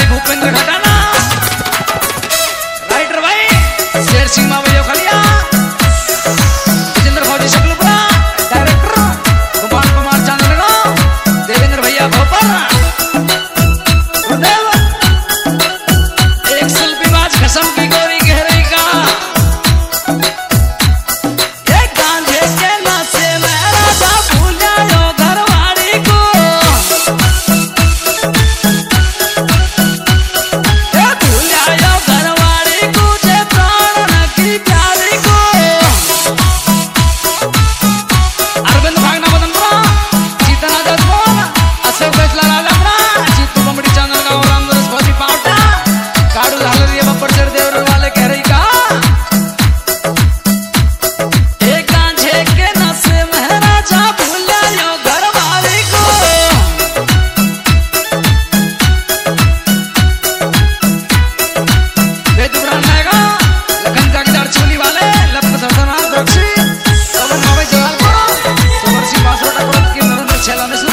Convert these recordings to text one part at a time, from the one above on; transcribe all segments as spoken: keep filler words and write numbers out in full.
भूपेंद्र घटाना, राइटर भाई शेर सिंह मावैया खलिया, विजेंद्र फौजी शकलपुरा, डायरेक्टर गोपाल कुमार चांदनगांव, देवेंद्र भैया भोपाल, गुरुदेव एक शिल्पीबाज कसम की गोरी गहरी का एक गांधे के नाचे में राजा भूल जाओ घरवाड़ी को, ये भूल जाओ घरवाड़ी को जे प्राण की प्यारी को। अरविंद भागना बदनपुरा, चीतन आजाद मोहन, अशोक बैचला लालपुरा, जीतू बमड़ी चांदनगांव, रामदास फौजी पावटा, काड़ू झालरिया बब्बर चढ़ देवर वाले कह रही का एक गांझे के नशे में राजा भूल जाओ घरवाली को। बेदुरान रहेगा लखन जागीदार चोली वाले लपक सरसनाथ बख्शी पवन मावे जलालपुरा सुमरसी बासरोटा पुरत की नरेंद्र छेला मिश्रा।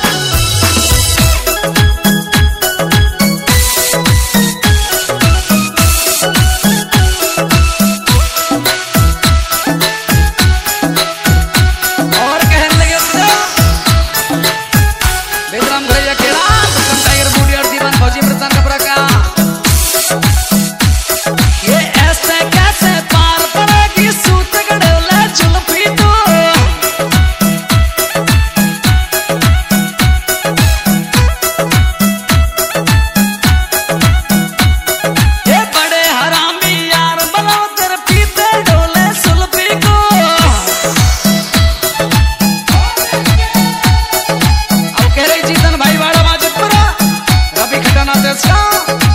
और कहने लगे बेदराम भैया खेड़ा सुल्तान टाइगर बूढ़ी और दीवान फौजी प्रतान कपड़ा का ये ऐसे कैसे पार पड़ेगी सूत गड़ोला जुल्फी तो। ये बड़े हरामी यार बनाओ तेरे पीते डोले सुल्फी को। अब कह रही जीतन भाई वाड़ा वाजिदपुरा, रवि खटाना देश का